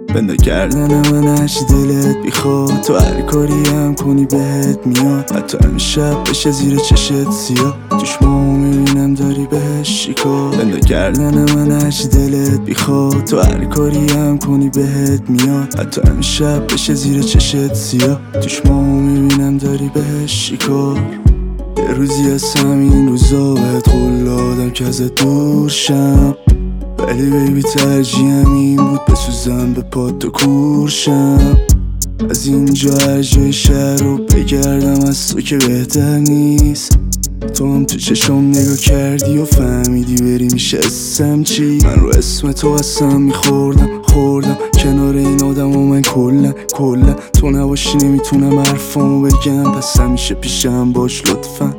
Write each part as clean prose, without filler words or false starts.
بنده کردن من هرچی دلت بیخواد، تو هر کاری هم کنی بهت میاد. حتی همین شب بشه زیر چشت سیاه، توش ماهو میبینم داری بهش شکار. بنده کردن من هرچی دلت بیخواد، تو هر کاری هم کنی بهت میاد. حتی همین شب بشه زیر چشت سیاه، توش ماهو میبینم داری بهش شکار. یه روزی از همین روزا بهت قول دادم که ازت دور شم، ولی بیبی ترجیحم این بود بسوزم به پات تو کورشم. از اینجا هر جای شهر رو بگردم از تو که بهتر نیست. تو هم تو چشم نگاه کردی و فهمیدی بری میشه اسم چی. من رو اسم تو قسم میخوردم کنار این آدم و من کلا تو نباشی نمیتونم حرفامو بگم، پس همیشه پیشم باش لطفا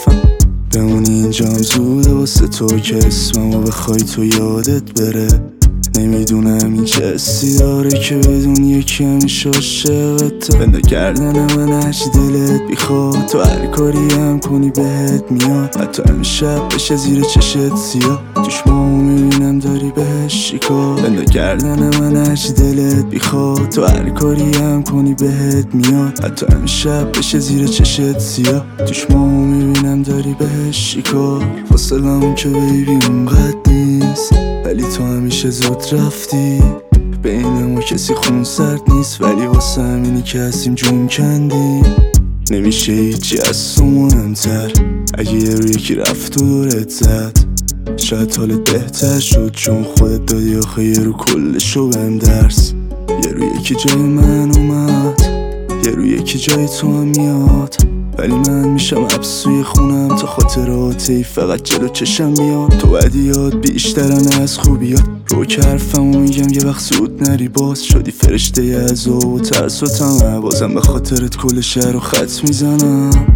بمونی اینجا هم زوده واسه تو که اسممو بخوای تو یادت بره. نمیدونم این چه حسی داره که بدون یکی همیشه عاشقته. بنده کردن من هرچی دلت بیخواد، تو هر کاری هم کنی بهت میاد. حتی همین شب بشه زیر چشت سیاه، توش ماهو میبینم داری بهش شکار. بنده کردن من هرچی دلت بیخواد، تو هر کاری هم کنی بهت میاد. حتی همین شب بشه زیر چشت سیاه، توش ماهو میبینم داری بهش شکار. فاصلمون که بیبی اونقدر نیست، ولی تو همیشه زود رفتی. بین ما کسی خون سرد نیست، ولی واسه همینی که هستیم جون کندیم. نمیشه هیچی از تو مهمتر، اگه یه رو یکی رفت و دورت زد شاید حالت بهتر شد، چون خودت دادی آخه یه رو کلشو بهم درس. یه رو یکی جای من اومد، یه رو یکی جای تو هم میاد، ولی من میشم ابسوی خونم تا خاطراتی فقط جلو چشم میاد. تو بدیات بیشترن از خوبیات، رو که حرفمو میگم یه وقت زود نری، باز شدی فرشته عذاب و ترس و طمع. بازم به خاطرت کل شهر رو خط میزنم.